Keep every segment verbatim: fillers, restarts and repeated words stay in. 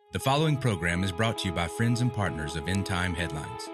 The following program is brought to you by friends and partners of End Time Headlines.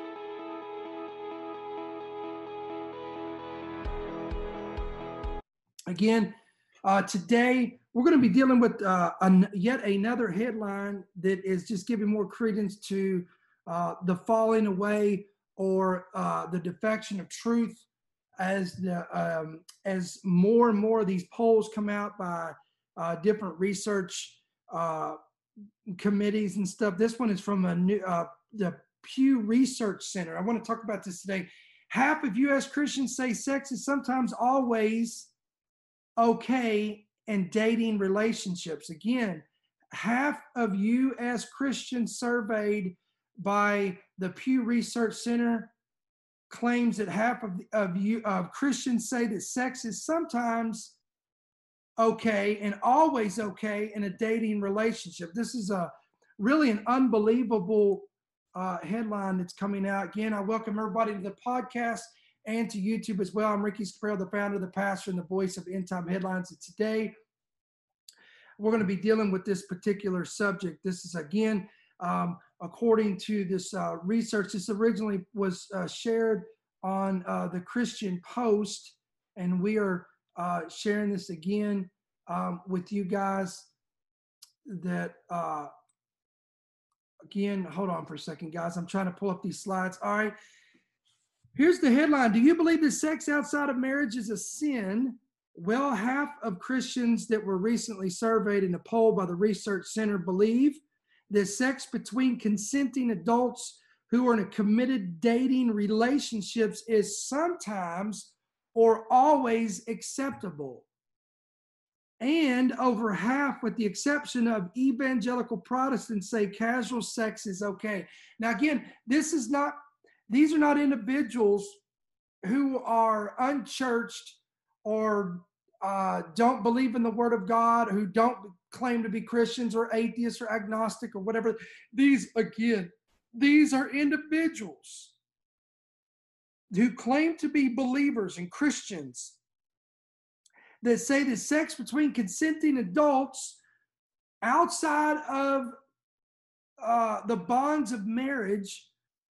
Again, uh, today we're going to be dealing with uh, an, yet another headline that is just giving more credence to uh, the falling away or uh, the defection of truth as the um, as more and more of these polls come out by uh, different research uh, committees and stuff. This one is from a new uh, the Pew Research Center. I want to talk about this today. Half of U S Christians say sex is sometimes always okay in dating relationships. Again, half of U S Christians surveyed by the Pew Research Center claims that half of, of you of Christians say that sex is sometimes okay and always okay in a dating relationship. This is a really an unbelievable uh, headline that's coming out. Again, I welcome everybody to the podcast and to YouTube as well. I'm Ricky Sparrow, the founder, the pastor, and the voice of End Time Headlines. And today, we're going to be dealing with this particular subject. This is, again, um, according to this uh, research, this originally was uh, shared on uh, the Christian Post, and we are uh, sharing this again um, with you guys that, uh, again, hold on for a second, guys. I'm trying to pull up these slides. All right. Here's the headline. Do you believe that sex outside of marriage is a sin? Well, half of Christians that were recently surveyed in a poll by the Research Center believe that sex between consenting adults who are in a committed dating relationships is sometimes or always acceptable. And over half, with the exception of evangelical Protestants, say casual sex is okay. Now, again, this is not These are not individuals who are unchurched or uh, don't believe in the Word of God, who don't claim to be Christians or atheists or agnostic or whatever. These, again, these are individuals who claim to be believers and Christians that say that sex between consenting adults outside of uh, the bonds of marriage,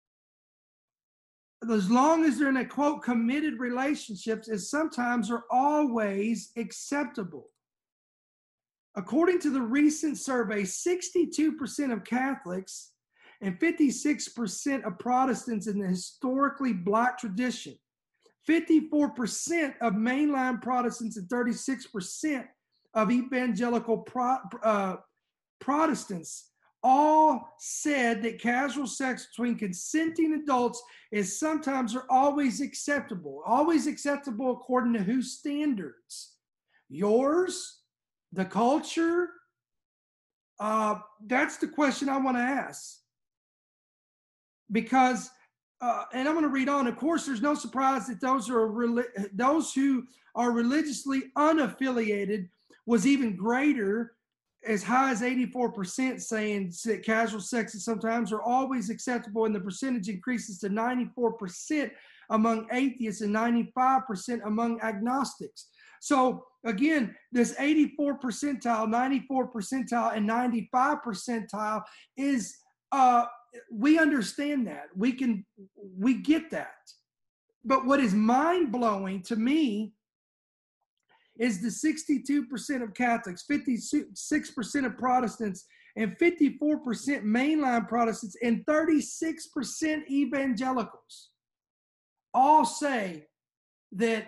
as long as they're in a, quote, committed relationships, is sometimes or always acceptable. According to the recent survey, sixty-two percent of Catholics and fifty-six percent of Protestants in the historically Black tradition, fifty-four percent of mainline Protestants and thirty-six percent of evangelical pro, uh, Protestants all said that casual sex between consenting adults is sometimes or always acceptable. Always acceptable according to whose standards? Yours? The culture? Uh, that's the question I want to ask. Because, uh, and I'm going to read on, of course, there's no surprise that those, are those who are religiously unaffiliated was even greater, as high as eighty-four percent saying that casual sex is sometimes or always acceptable, and the percentage increases to ninety-four percent among atheists and ninety-five percent among agnostics. So again, this eighty-four percentile, ninety-four percentile, and ninety-five percentile is, uh, we understand that. We can, we get that. But what is mind-blowing to me is the sixty-two percent of Catholics, fifty-six percent of Protestants, and fifty-four percent mainline Protestants, and thirty-six percent evangelicals all say that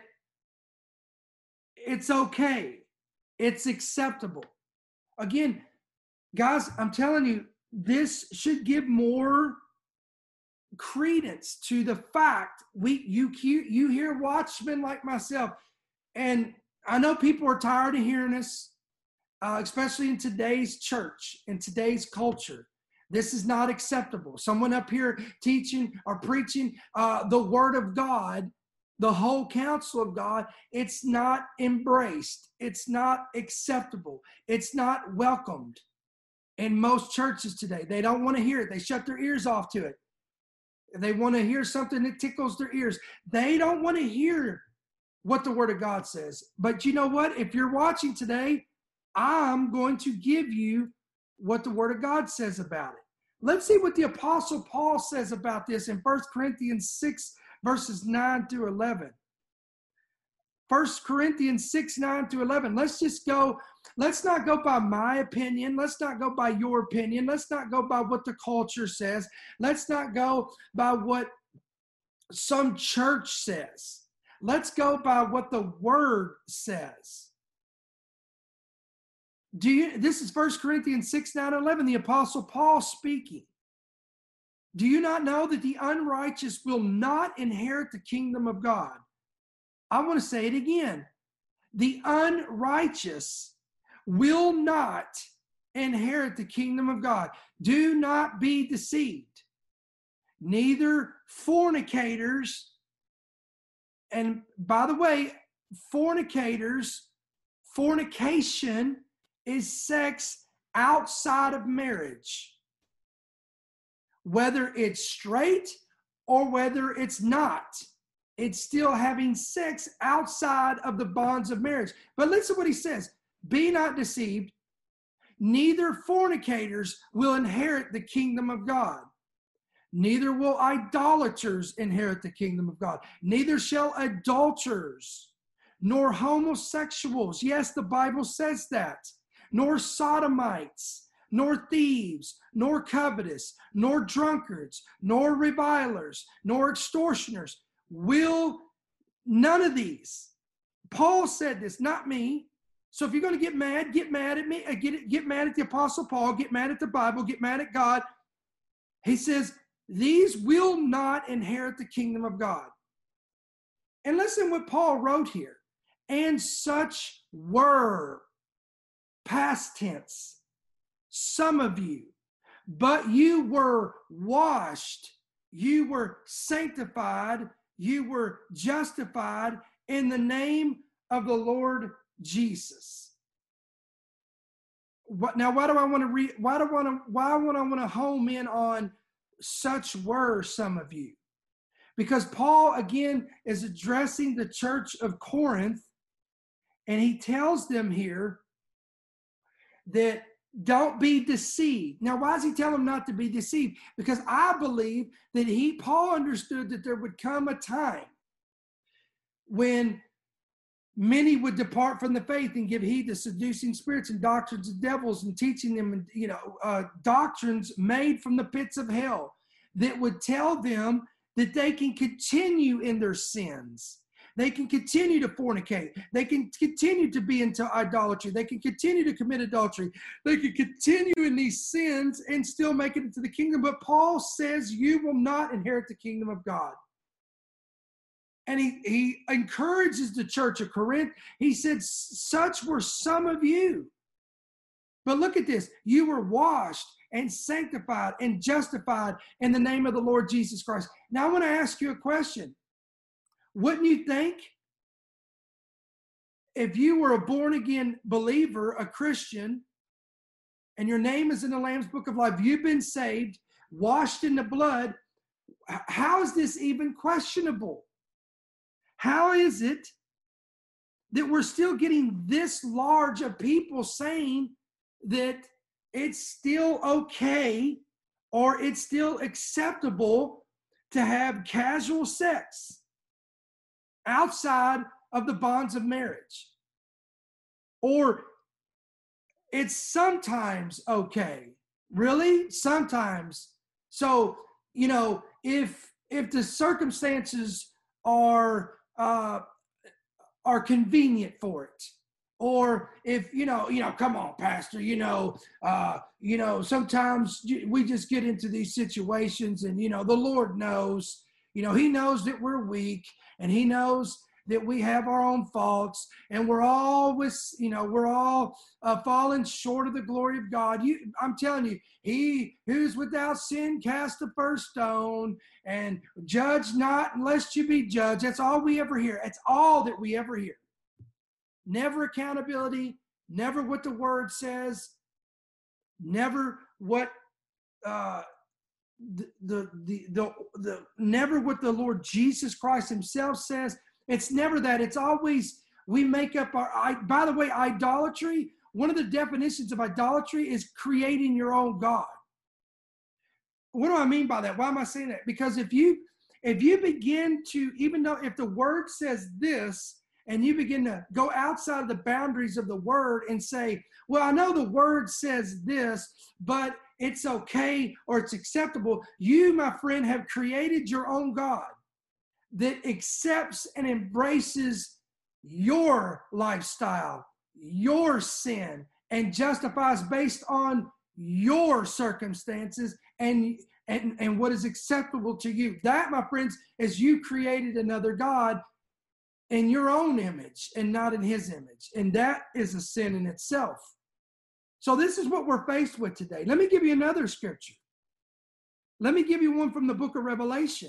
it's okay, it's acceptable. Again, guys, I'm telling you, this should give more credence to the fact we you you hear watchmen like myself, and I know people are tired of hearing this, uh, especially in today's church, in today's culture. This is not acceptable. Someone up here teaching or preaching uh, the Word of God, the whole counsel of God, it's not embraced. It's not acceptable. It's not welcomed in most churches today. They don't want to hear it. They shut their ears off to it. They want to hear something that tickles their ears. They don't want to hear what the Word of God says. But you know what? If you're watching today, I'm going to give you what the Word of God says about it. Let's see what the Apostle Paul says about this in First Corinthians six, verses nine through eleven. First Corinthians six, nine through eleven. Let's just go, let's not go by my opinion. Let's not go by your opinion. Let's not go by what the culture says. Let's not go by what some church says. Let's go by what the Word says. Do you, this is First Corinthians six, nine, eleven, the Apostle Paul speaking. Do you not know that the unrighteous will not inherit the kingdom of God? I want to say it again. The unrighteous will not inherit the kingdom of God. Do not be deceived. Neither fornicators, and by the way, fornicators, fornication is sex outside of marriage. Whether it's straight or whether it's not, it's still having sex outside of the bonds of marriage. But listen to what he says. Be not deceived. Neither fornicators will inherit the kingdom of God. Neither will idolaters inherit the kingdom of God. Neither shall adulterers, nor homosexuals. Yes, the Bible says that. Nor sodomites, nor thieves, nor covetous, nor drunkards, nor revilers, nor extortioners will, none of these. Paul said this, not me. So if you're going to get mad, get mad at me, get, get mad at the Apostle Paul, get mad at the Bible, get mad at God. He says, these will not inherit the kingdom of God. And listen what Paul wrote here. And such were, past tense, some of you, but you were washed, you were sanctified, you were justified in the name of the Lord Jesus. What, now, why do I want to read? Why do I want to? Why would I want to home in on such were some of you? Because Paul again is addressing the church of Corinth, and he tells them here that don't be deceived. Now, why does he tell them not to be deceived? Because I believe that he, Paul understood that there would come a time when many would depart from the faith and give heed to seducing spirits and doctrines of devils, and teaching them, you know, uh, doctrines made from the pits of hell that would tell them that they can continue in their sins. They can continue to fornicate. They can continue to be into idolatry. They can continue to commit adultery. They can continue in these sins and still make it into the kingdom. But Paul says you will not inherit the kingdom of God. And he, he encourages the church of Corinth. He said, such were some of you. But look at this. You were washed and sanctified and justified in the name of the Lord Jesus Christ. Now I want to ask you a question. Wouldn't you think if you were a born-again believer, a Christian, and your name is in the Lamb's Book of Life, you've been saved, washed in the blood, how is this even questionable? How is it that we're still getting this large of people saying that it's still okay or it's still acceptable to have casual sex outside of the bonds of marriage? Or it's sometimes okay. Really? Sometimes. So, you know, if if the circumstances are uh, are convenient for it, or if, you know, you know, come on, Pastor, you know, uh, you know, sometimes we just get into these situations and, you know, the Lord knows, you know, he knows that we're weak, and he knows that we have our own faults, and we're always, you know, we're all uh, falling short of the glory of God. You, I'm telling you, he who's without sin cast the first stone, and judge not unless you be judged. That's all we ever hear. That's all that we ever hear. Never accountability, never what the word says, never what uh, the, the, the, the, the, never what the Lord Jesus Christ himself says. It's never that. It's always, we make up our, I, by the way, idolatry one of the definitions of idolatry is creating your own God. What do I mean by that? Why am I saying that? Because if you if you begin to, even though if the word says this, and you begin to go outside of the boundaries of the word and say, well, I know the word says this, but it's okay or it's acceptable. You, my friend, have created your own God that accepts and embraces your lifestyle, your sin, and justifies based on your circumstances and, and, and what is acceptable to you. That, my friends, is you created another God in your own image and not in his image. And that is a sin in itself. So this is what we're faced with today. Let me give you another scripture. Let me give you one from the book of Revelation.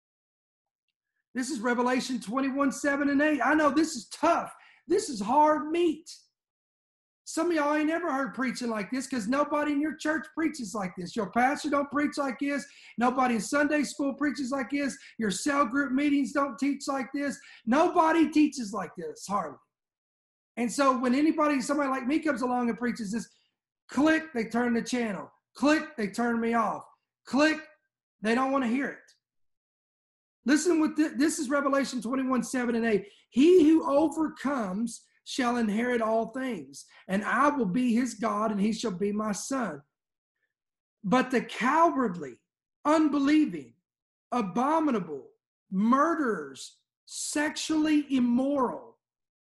This is Revelation twenty-one, seven and eight. I know this is tough. This is hard meat. Some of y'all ain't never heard preaching like this because nobody in your church preaches like this. Your pastor don't preach like this. Nobody in Sunday school preaches like this. Your cell group meetings don't teach like this. Nobody teaches like this, hardly. And so when anybody, somebody like me comes along and preaches this, click, they turn the channel. Click, they turn me off. Click, they don't want to hear it. Listen, with this, this is Revelation twenty-one, seven and eight. He who overcomes shall inherit all things, and I will be his God, and he shall be my son. But the cowardly, unbelieving, abominable, murderers, sexually immoral.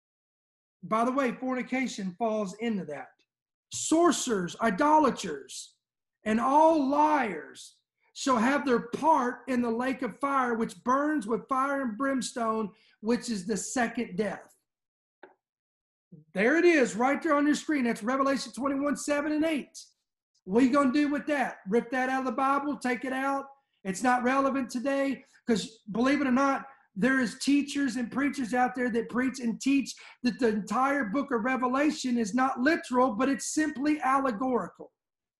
By the way, fornication falls into that. Sorcerers, idolaters, and all liars shall have their part in the lake of fire, which burns with fire and brimstone, which is the second death. There it is, right there on your screen. That's Revelation twenty-one, seven and eight. What are you going to do with that? Rip that out of the Bible? Take it out? It's not relevant today because, believe it or not, there is teachers and preachers out there that preach and teach that the entire book of Revelation is not literal, but it's simply allegorical.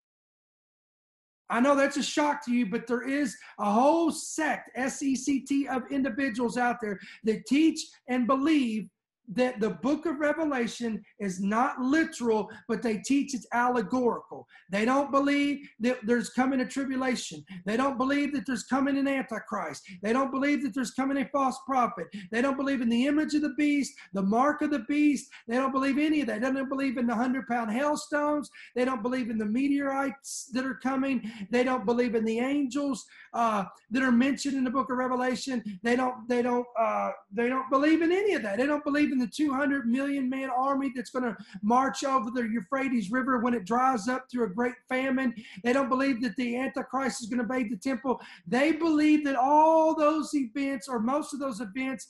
I know that's a shock to you, but there is a whole sect, S E C T, of individuals out there that teach and believe that the book of Revelation is not literal, but they teach it's allegorical. They don't believe that there's coming a tribulation. They don't believe that there's coming an antichrist. They don't believe that there's coming a false prophet. They don't believe in the image of the beast, the mark of the beast. They don't believe any of that. They don't believe in the hundred-pound hailstones. They don't believe in the meteorites that are coming. They don't believe in the angels uh, that are mentioned in the book of Revelation. They don't. They don't. Uh, they don't believe in any of that. They don't believe in the two hundred million man army that's going to march over the Euphrates River when it dries up through a great famine. They don't believe that the Antichrist is going to invade the temple. They believe that all those events, or most of those events,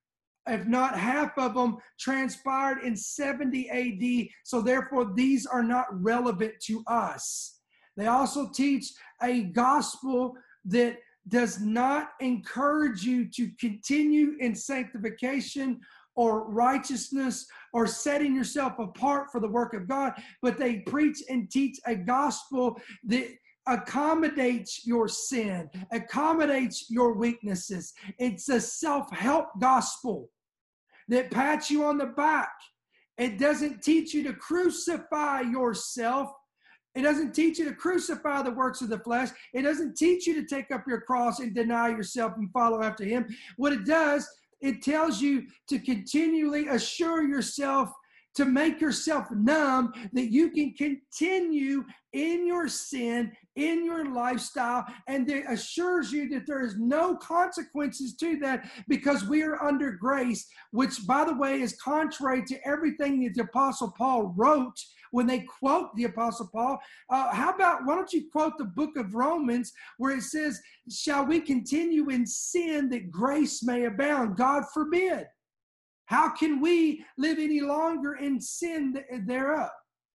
if not half of them, transpired in seventy A D. So therefore, these are not relevant to us. They also teach a gospel that does not encourage you to continue in sanctification or righteousness or setting yourself apart for the work of God, but they preach and teach a gospel that accommodates your sin, accommodates your weaknesses. It's a self-help gospel that pats you on the back. It doesn't teach you to crucify yourself. It doesn't teach you to crucify the works of the flesh. It doesn't teach you to take up your cross and deny yourself and follow after him. What it does, it tells you to continually assure yourself, to make yourself numb, that you can continue in your sin, in your lifestyle, and it assures you that there is no consequences to that because we are under grace, which, by the way, is contrary to everything that the Apostle Paul wrote when they quote the Apostle Paul. Uh, how about, why don't you quote the book of Romans where it says, shall we continue in sin that grace may abound? God forbid. How can we live any longer in sin thereof?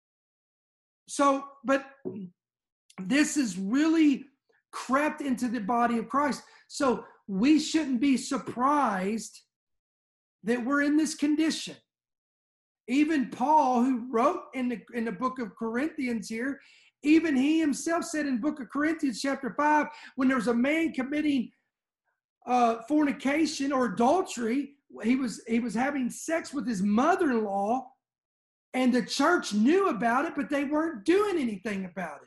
So, but this is really crept into the body of Christ. So we shouldn't be surprised that we're in this condition. Even Paul, who wrote in the, in the book of Corinthians here, even he himself said in the book of Corinthians chapter five, when there was a man committing uh, fornication or adultery, he was, he was having sex with his mother-in-law, And the church knew about it, but they weren't doing anything about it.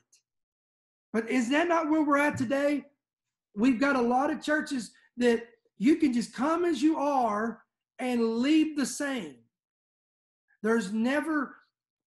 But is that not where we're at today? We've got a lot of churches that you can just come as you are and leave the same. There's never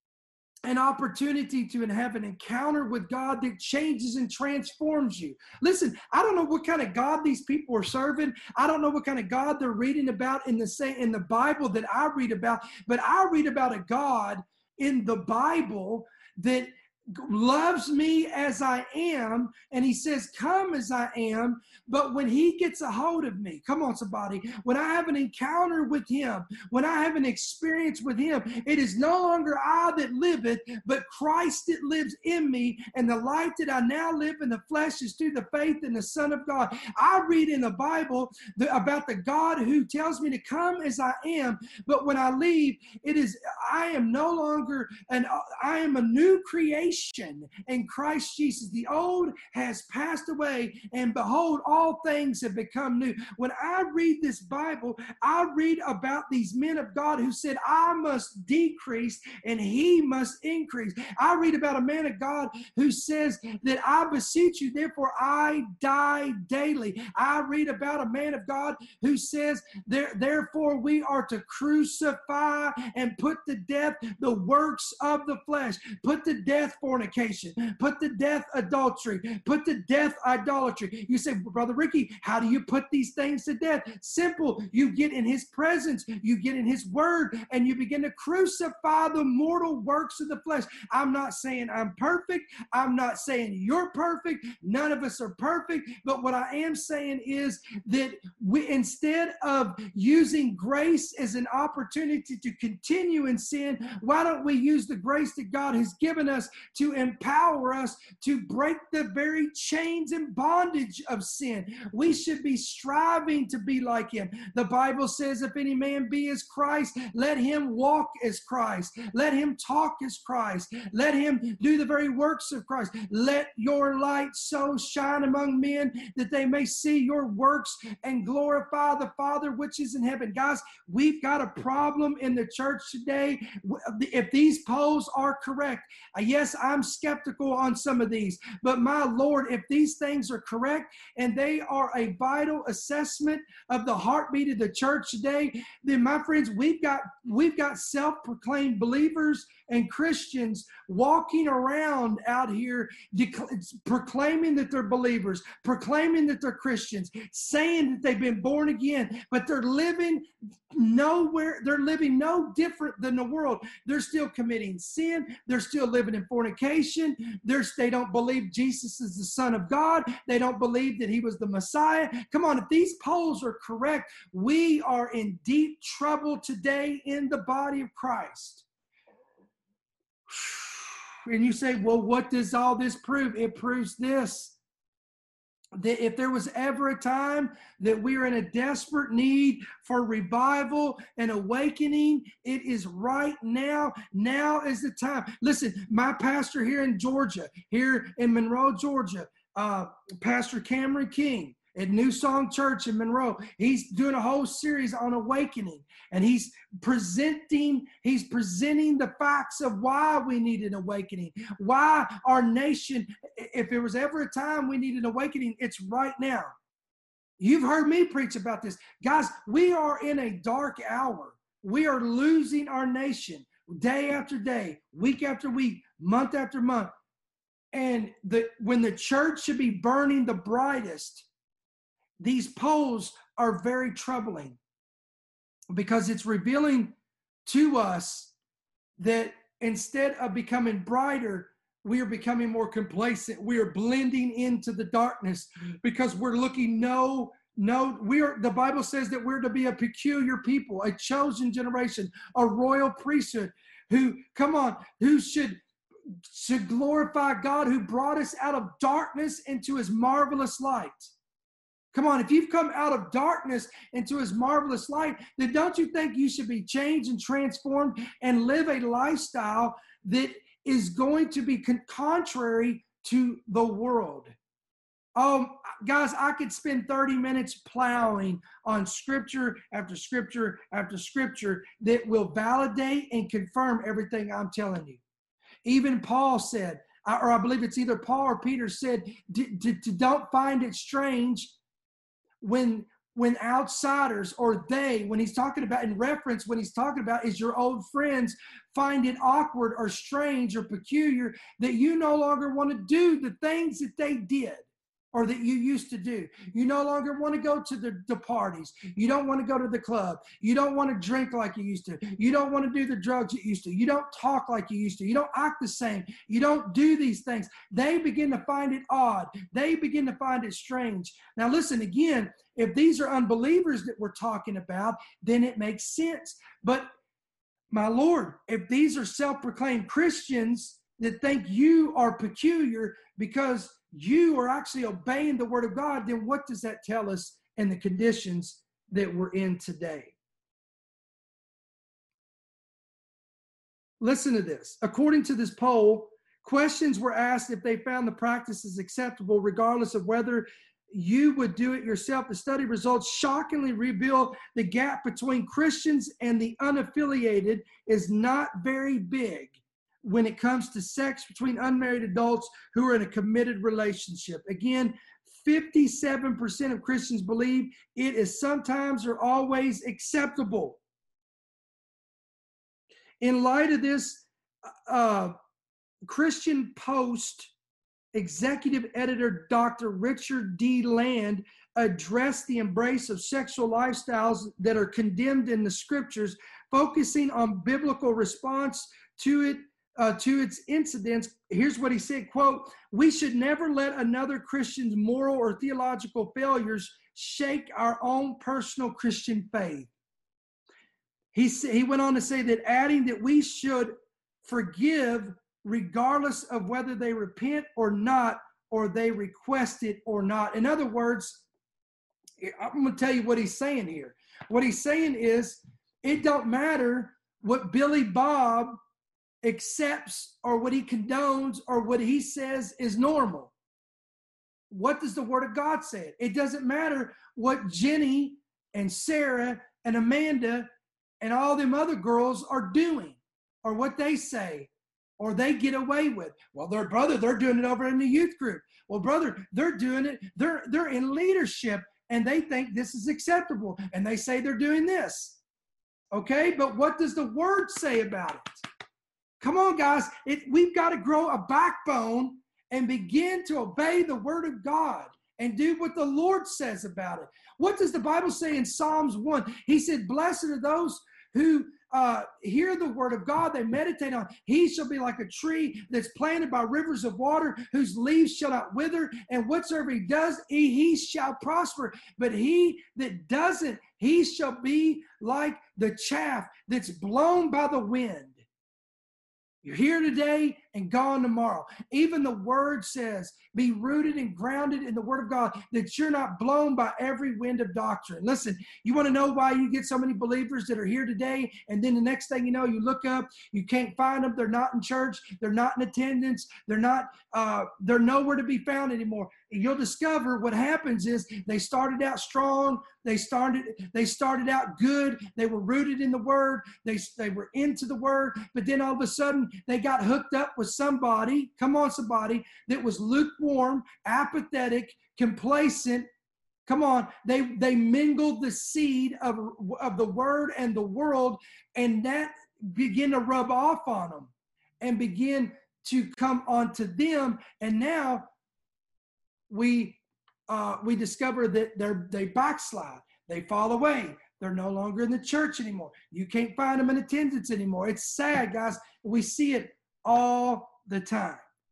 an opportunity to have an encounter with God that changes and transforms you. Listen, I don't know what kind of God these people are serving. I don't know what kind of God they're reading about in the in the Bible that I read about, but I read about a God in the Bible that loves me as I am, and he says, come as I am. But when he gets a hold of me, come on somebody, when I have an encounter with him, when I have an experience with him, it is no longer I that liveth, but Christ that lives in me, and the life that I now live in the flesh is through the faith in the Son of God. I read in the Bible the, about the God who tells me to come as I am, but when I leave, it is I am no longer an I am a new creation in Christ Jesus. The old has passed away, and behold, all things have become new. When I read this Bible, I read about these men of God who said, I must decrease and he must increase. I read about a man of God who says that I beseech you, therefore I die daily. I read about a man of God who says, there, therefore we are to crucify and put to death the works of the flesh, put to death fornication, put to death adultery, put to death idolatry. You say, Brother Ricky, how do you put these things to death? Simple. You get in his presence, you get in his word, and you begin to crucify the mortal works of the flesh. I'm not saying I'm perfect. I'm not saying you're perfect. None of us are perfect. But what I am saying is that we, instead of using grace as an opportunity to continue in sin, why don't we use the grace that God has given us to empower us to break the very chains and bondage of sin? We should be striving to be like him. The Bible says, if any man be as Christ, let him walk as Christ. Let him talk as Christ. Let him do the very works of Christ. Let your light so shine among men that they may see your works and glorify the Father which is in heaven. Guys, we've got a problem in the church today. If these polls are correct, yes, I'm skeptical on some of these, but my Lord, if these things are correct and they are a vital assessment of the heartbeat of the church today, then my friends, we've got we've got self-proclaimed believers and Christians walking around out here dec- proclaiming that they're believers, proclaiming that they're Christians, saying that they've been born again, but they're living nowhere, they're living no different than the world. They're still committing sin. They're still living in fornication. They're, they don't believe Jesus is the Son of God. They don't believe that he was the Messiah. Come on, if these polls are correct, we are in deep trouble today in the body of Christ. And you say, well, what does all this prove? It proves this, that if there was ever a time that we're in a desperate need for revival and awakening, it is right now. Now is the time. Listen, my pastor here in Georgia, here in Monroe, Georgia, uh, Pastor Cameron King, at New Song Church in Monroe, he's doing a whole series on awakening, and he's presenting he's presenting the facts of why we need an awakening, why our nation, if there was ever a time we need an awakening, it's right now. You've heard me preach about this. Guys, we are in a dark hour. We are losing our nation day after day, week after week, month after month. And the when the church should be burning the brightest, these polls are very troubling because it's revealing to us that instead of becoming brighter, we are becoming more complacent. We are blending into the darkness because we're looking no, no, we are, the Bible says that we're to be a peculiar people, a chosen generation, a royal priesthood who, come on, who should, should glorify God who brought us out of darkness into his marvelous light. Come on, if you've come out of darkness into his marvelous light, then don't you think you should be changed and transformed and live a lifestyle that is going to be con- contrary to the world? Um, guys, I could spend thirty minutes plowing on scripture after scripture after scripture that will validate and confirm everything I'm telling you. Even Paul said, or I believe it's either Paul or Peter said, to, to, to don't find it strange when when outsiders, or they, when he's talking about, in reference, when he's talking about is your old friends, find it awkward or strange or peculiar that you no longer want to do the things that they did or that you used to do. You no longer want to go to the, the parties. You don't want to go to the club. You don't want to drink like you used to. You don't want to do the drugs you used to. You don't talk like you used to. You don't act the same. You don't do these things. They begin to find it odd. They begin to find it strange. Now listen, again, if these are unbelievers that we're talking about, then it makes sense. But my Lord, if these are self-proclaimed Christians that think you are peculiar because you are actually obeying the word of God, then what does that tell us in the conditions that we're in today? Listen to this. According to this poll, questions were asked if they found the practices acceptable, regardless of whether you would do it yourself. The study results shockingly reveal the gap between Christians and the unaffiliated is not very big when it comes to sex between unmarried adults who are in a committed relationship. Again, fifty-seven percent of Christians believe it is sometimes or always acceptable. In light of this, uh, Christian Post executive editor Doctor Richard D. Land addressed the embrace of sexual lifestyles that are condemned in the scriptures, focusing on biblical response to it. Uh, to its incidents. Here's what he said, quote, "We should never let another Christian's moral or theological failures shake our own personal Christian faith." He, he went on to say that, adding that we should forgive regardless of whether they repent or not, or they request it or not. In other words, I'm going to tell you what he's saying here. What he's saying is, it don't matter what Billy Bob accepts or what he condones or what he says is normal. What does the word of God say? It doesn't matter what Jenny and Sarah and Amanda and all them other girls are doing or what they say or they get away with. Well, their brother, they're doing it over in the youth group. Well, brother, they're doing it. They're, they're in leadership and they think this is acceptable and they say they're doing this. Okay, but what does the word say about it? Come on, guys. It, we've got to grow a backbone and begin to obey the word of God and do what the Lord says about it. What does the Bible say in Psalms one? He said, "Blessed are those who uh, hear the word of God, they meditate on. He shall be like a tree that's planted by rivers of water, whose leaves shall not wither, and whatsoever he does, he, he shall prosper. But he that doesn't, he shall be like the chaff that's blown by the wind." You're here today and gone tomorrow. Even the word says, be rooted and grounded in the word of God, that you're not blown by every wind of doctrine. Listen, you want to know why you get so many believers that are here today, and then the next thing you know, you look up, you can't find them. They're not in church. They're not in attendance. They're not, uh, they're nowhere to be found anymore. And you'll discover what happens is they started out strong. They started, they started out good. They were rooted in the word. They, they were into the word, but then all of a sudden they got hooked up with somebody, come on, somebody that was lukewarm, apathetic, complacent. Come on, they, they mingled the seed of, of the word and the world, and that began to rub off on them and begin to come onto them. And now we uh, we discover that they're they backslide, they fall away. They're no longer in the church anymore. You can't find them in attendance anymore. It's sad, guys. We see it all the time.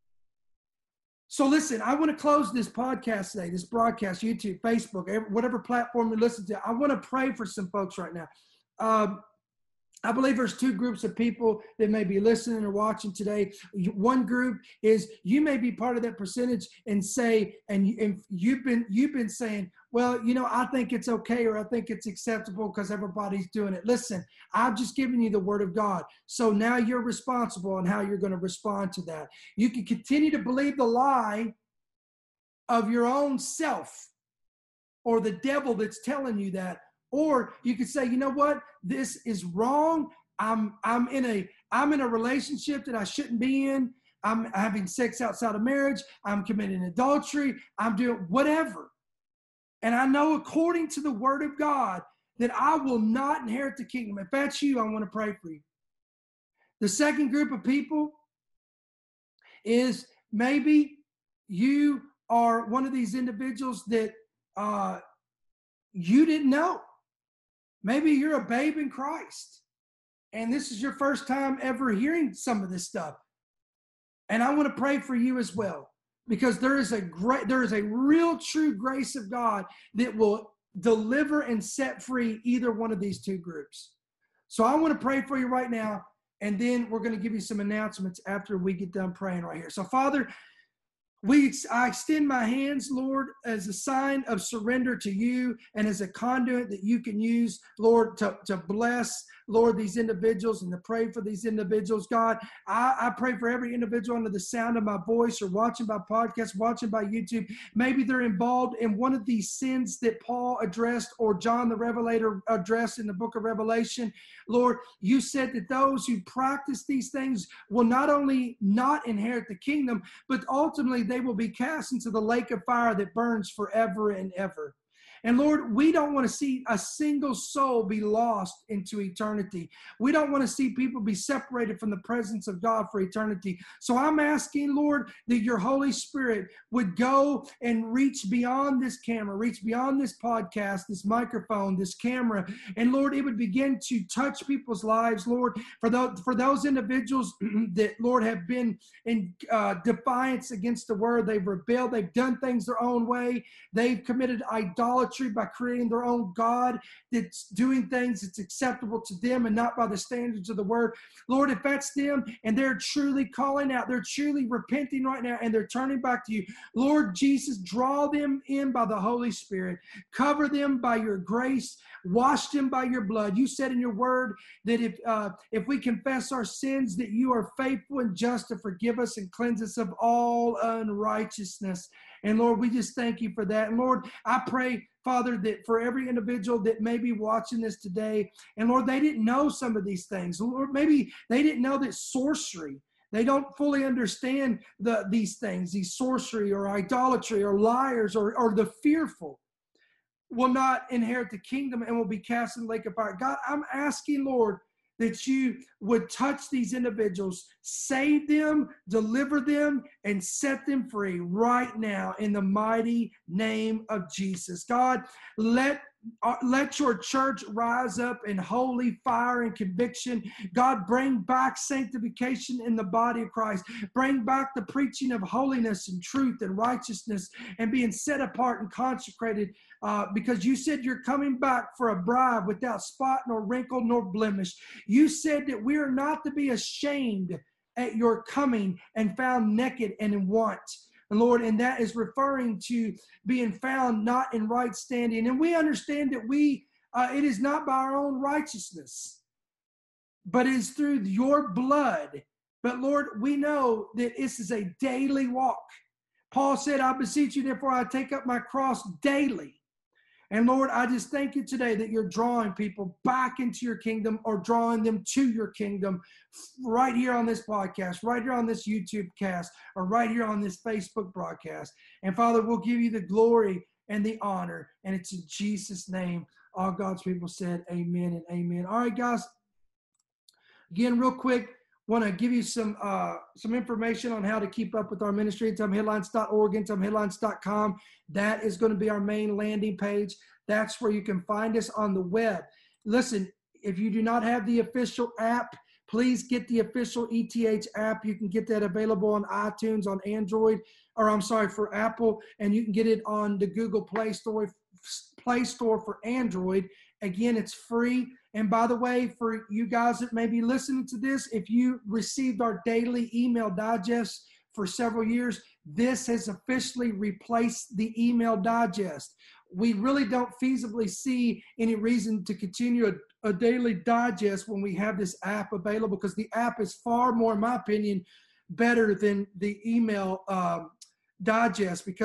So listen, I want to close this podcast today, this broadcast, YouTube, Facebook, whatever platform you listen to. I want to pray for some folks right now. Um, I believe there's two groups of people that may be listening or watching today. One group is you may be part of that percentage and say, and, and you've been you've been saying, well, you know, I think it's okay or I think it's acceptable because everybody's doing it. Listen, I've just given you the word of God. So now you're responsible on how you're going to respond to that. You can continue to believe the lie of your own self or the devil that's telling you that. Or you could say, you know what, this is wrong. I'm I'm in a I'm in a relationship that I shouldn't be in. I'm having sex outside of marriage. I'm committing adultery. I'm doing whatever. And I know according to the word of God that I will not inherit the kingdom. If that's you, I want to pray for you. The second group of people is maybe you are one of these individuals that uh, you didn't know. Maybe you're a babe in Christ, and this is your first time ever hearing some of this stuff. And I want to pray for you as well, because there is a great, there is a real true grace of God that will deliver and set free either one of these two groups. So I want to pray for you right now, and then we're going to give you some announcements after we get done praying right here. So Father, We, I extend my hands, Lord, as a sign of surrender to you and as a conduit that you can use, Lord, to, to bless, Lord, these individuals and to pray for these individuals. God, I, I pray for every individual under the sound of my voice or watching by podcast, watching by YouTube. Maybe they're involved in one of these sins that Paul addressed or John the Revelator addressed in the book of Revelation. Lord, you said that those who practice these things will not only not inherit the kingdom, but ultimately they will be cast into the lake of fire that burns forever and ever. And Lord, we don't want to see a single soul be lost into eternity. We don't want to see people be separated from the presence of God for eternity. So I'm asking, Lord, that your Holy Spirit would go and reach beyond this camera, reach beyond this podcast, this microphone, this camera. And Lord, it would begin to touch people's lives, Lord, for those, for those individuals that, Lord, have been in uh, defiance against the word. They've rebelled. They've done things their own way. They've committed idolatry by creating their own God that's doing things that's acceptable to them and not by the standards of the word. Lord, if that's them and they're truly calling out, they're truly repenting right now and they're turning back to you, Lord Jesus, draw them in by the Holy Spirit. Cover them by your grace. Wash them by your blood. You said in your word that if uh, if we confess our sins, that you are faithful and just to forgive us and cleanse us of all unrighteousness. And Lord, we just thank you for that. And Lord, I pray, Father, that for every individual that may be watching this today, and Lord, they didn't know some of these things. Lord, maybe they didn't know that sorcery, they don't fully understand the, these things, these sorcery or idolatry or liars or, or the fearful will not inherit the kingdom and will be cast in the lake of fire. God, I'm asking, Lord, that you would touch these individuals, save them, deliver them, and set them free right now in the mighty name of Jesus. God, let Uh, let your church rise up in holy fire and conviction. God, bring back sanctification in the body of Christ. Bring back the preaching of holiness and truth and righteousness and being set apart and consecrated uh, because you said you're coming back for a bride without spot nor wrinkle nor blemish. You said that we are not to be ashamed at your coming and found naked and in want. And Lord, and that is referring to being found not in right standing. And we understand that we, uh, it is not by our own righteousness, but it is through your blood. But Lord, we know that this is a daily walk. Paul said, I beseech you, therefore I take up my cross daily. And Lord, I just thank you today that you're drawing people back into your kingdom or drawing them to your kingdom right here on this podcast, right here on this YouTube cast, or right here on this Facebook broadcast. And Father, we'll give you the glory and the honor. And it's in Jesus' name. All God's people said amen and amen. All right, guys. Again, real quick, want to give you some uh, some information on how to keep up with our ministry. end time headlines dot org, end time headlines dot com. That is going to be our main landing page. That's where you can find us on the web. Listen, if you do not have the official app, please get the official E T H app. You can get that available on iTunes, on Android, or I'm sorry, for Apple, and you can get it on the Google Play Store, Play Store for Android. Again, it's free. And by the way, for you guys that may be listening to this, if you received our daily email digest for several years, this has officially replaced the email digest. We really don't feasibly see any reason to continue a, a daily digest when we have this app available, because the app is far more, in my opinion, better than the email um, digest, because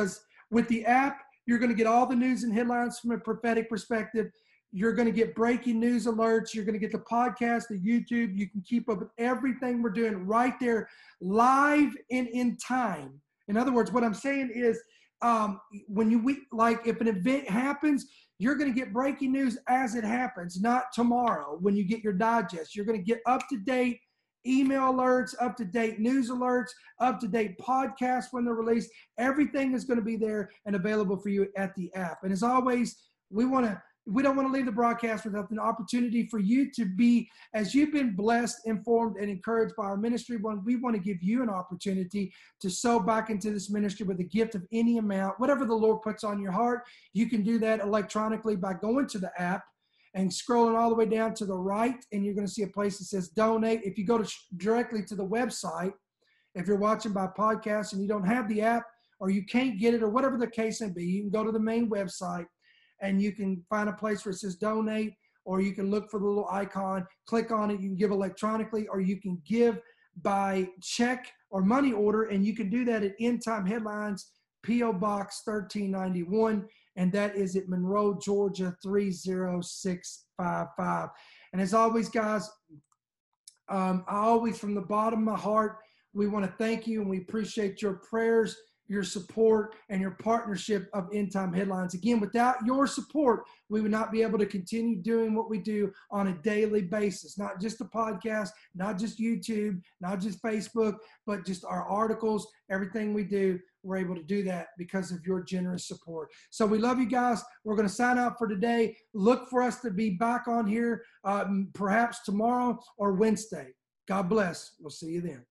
With the app, you're going to get all the news and headlines from a prophetic perspective. You're going to get breaking news alerts. You're going to get the podcast, the YouTube. You can keep up with everything we're doing right there, live and in time. In other words, what I'm saying is, um, when you we, like, if an event happens, you're going to get breaking news as it happens, not tomorrow when you get your digest. You're going to get up-to-date email alerts, up-to-date news alerts, up-to-date podcasts when they're released. Everything is going to be there and available for you at the app. And as always, we want to we don't want to leave the broadcast without an opportunity for you to be, as you've been blessed, informed, and encouraged by our ministry. We want to give you an opportunity to sow back into this ministry with a gift of any amount, whatever the Lord puts on your heart. You can do that electronically by going to the app and scrolling all the way down to the right, and you're going to see a place that says donate. If you go to directly to the website, if you're watching by podcast and you don't have the app, or you can't get it, or whatever the case may be, you can go to the main website and you can find a place where it says donate, or you can look for the little icon, click on it. You can give electronically, or you can give by check or money order, and you can do that at End Time Headlines, P O Box thirteen ninety-one, and that is at Monroe, Georgia three zero six five five. And as always, guys, um, I always, from the bottom of my heart, we want to thank you, and we appreciate your prayers, your support, and your partnership of End Time Headlines. Again, without your support, we would not be able to continue doing what we do on a daily basis. Not just the podcast, not just YouTube, not just Facebook, but just our articles, everything we do. We're able to do that because of your generous support. So we love you guys. We're going to sign out for today. Look for us to be back on here um, perhaps tomorrow or Wednesday. God bless. We'll see you then.